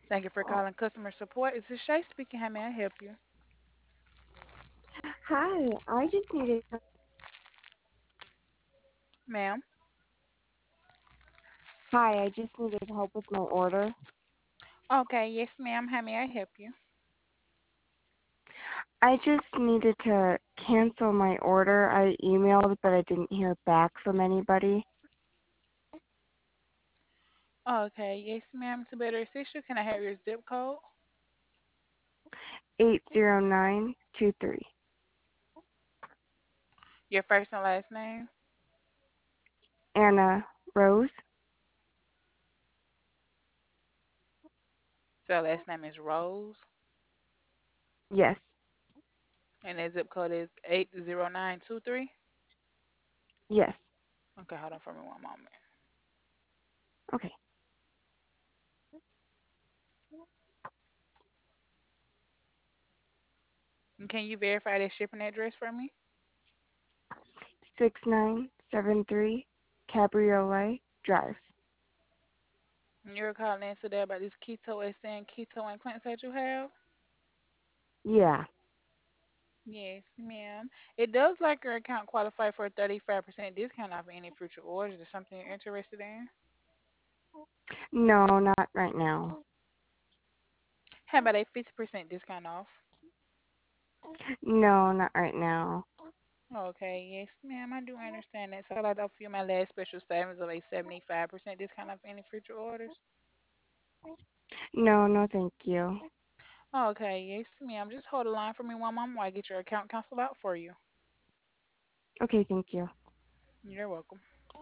Thank you for calling customer support. This is Shay speaking. How may I help you? Hi, I just needed Ma'am. hi, I just needed help with my order. Okay, yes, ma'am. How may I help you? I just needed to cancel my order. I emailed, but I didn't hear back from anybody. Okay, yes, ma'am. To better assist you, can I have your zip code? 80923. Your first and last name? Anna Rose? So last name is Rose, Yes. and that zip code is 80923. Yes. Okay, hold on for me one moment. Okay. And can you verify that shipping address for me? 6973 Cabriolet Drive. And you're calling in today about this keto SN keto implants that you have? Yeah. Yes, ma'am. It does like your account qualify for a 35% discount off any future orders. Is something you're interested in? No, not right now. How about a 50% discount off? No, not right now. Okay, yes, ma'am, I do understand that. So I'd like to offer you my last special savings of a 75% discount off any future orders. No, no, thank you. Okay, yes, ma'am. Just hold the line for me one moment while I get your account canceled out for you. Okay, thank you. You're welcome.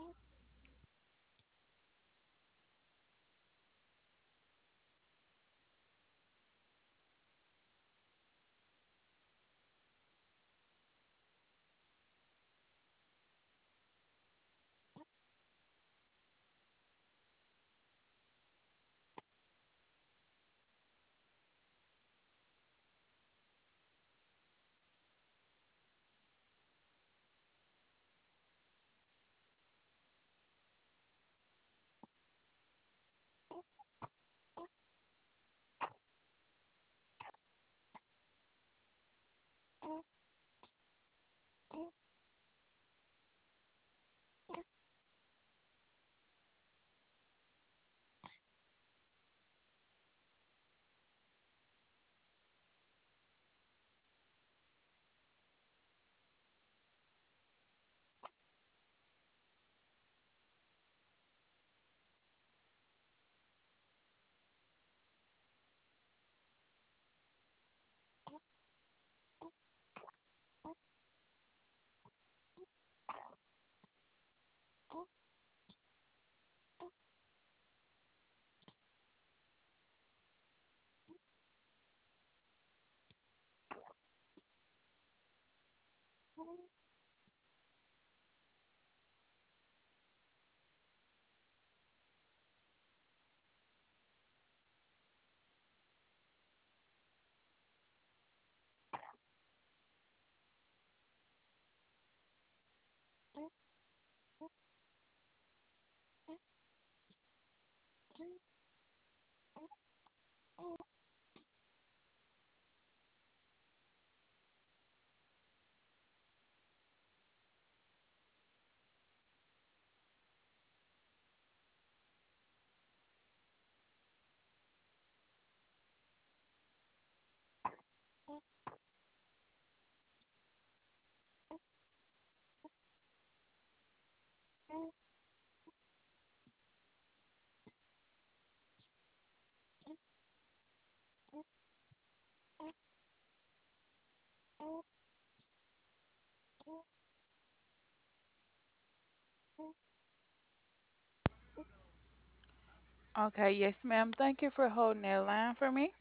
Okay, yes, ma'am. Thank you for holding that line for me.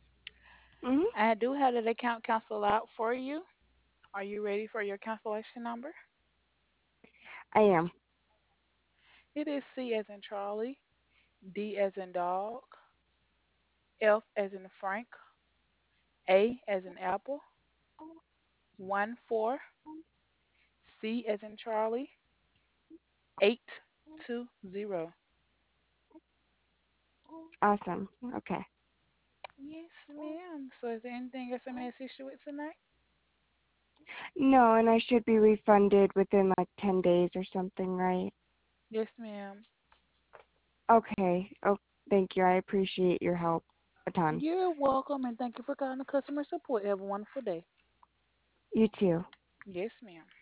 Hmm. I do have that account canceled out for you. Are you ready for your cancellation number? I am. It is C as in Charlie, D as in dog, F as in Frank, A as in Apple, 1 4, C as in Charlie, 820. Awesome. Okay. Yes, ma'am. So is there anything else I may assist you with tonight? No, and I should be refunded within like 10 days or something, right? Yes, ma'am. Okay. Oh, thank you. I appreciate your help a ton. You're welcome, and thank you for calling the customer support. Have a wonderful day. You too. Yes, ma'am.